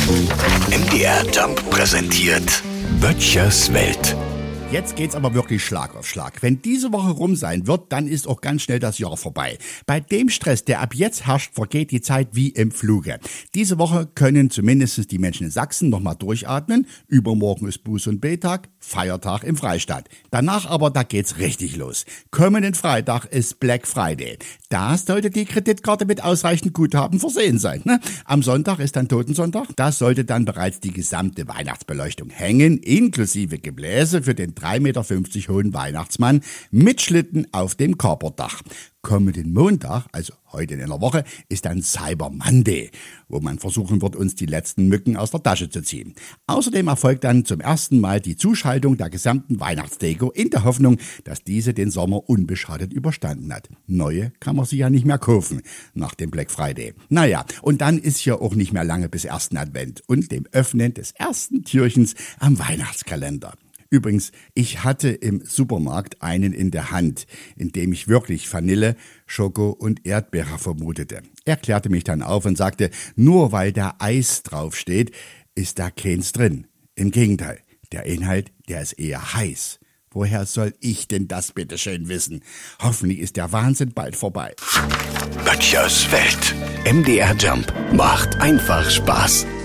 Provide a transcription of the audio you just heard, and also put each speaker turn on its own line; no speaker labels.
MDR Jump präsentiert Böttchers Welt.
Jetzt geht's aber wirklich Schlag auf Schlag. Wenn diese Woche rum sein wird, dann ist auch ganz schnell das Jahr vorbei. Bei dem Stress, der ab jetzt herrscht, vergeht die Zeit wie im Fluge. Diese Woche können zumindest die Menschen in Sachsen nochmal durchatmen. Übermorgen ist Buß- und Betag, Feiertag im Freistaat. Danach aber, da geht's richtig los. Kommenden Freitag ist Black Friday. Da sollte die Kreditkarte mit ausreichend Guthaben versehen sein. Ne? Am Sonntag ist dann Totensonntag. Da sollte dann bereits die gesamte Weihnachtsbeleuchtung hängen, inklusive Gebläse für den 3,50 Meter hohen Weihnachtsmann mit Schlitten auf dem Carportdach. Kommenden Montag, also heute in einer Woche, ist dann Cyber Monday, wo man versuchen wird, uns die letzten Mücken aus der Tasche zu ziehen. Außerdem erfolgt dann zum ersten Mal die Zuschaltung der gesamten Weihnachtsdeko in der Hoffnung, dass diese den Sommer unbeschadet überstanden hat. Neue kann man sie ja nicht mehr kaufen nach dem Black Friday. Naja, und dann ist ja auch nicht mehr lange bis 1. Advent und dem Öffnen des ersten Türchens am Weihnachtskalender. Übrigens, ich hatte im Supermarkt einen in der Hand, in dem ich wirklich Vanille, Schoko und Erdbeere vermutete. Er klärte mich dann auf und sagte, nur weil da Eis draufsteht, ist da keins drin. Im Gegenteil, der Inhalt, der ist eher heiß. Woher soll ich denn das bitte schön wissen? Hoffentlich ist der Wahnsinn bald vorbei.
Böttchers Welt. MDR Jump macht einfach Spaß.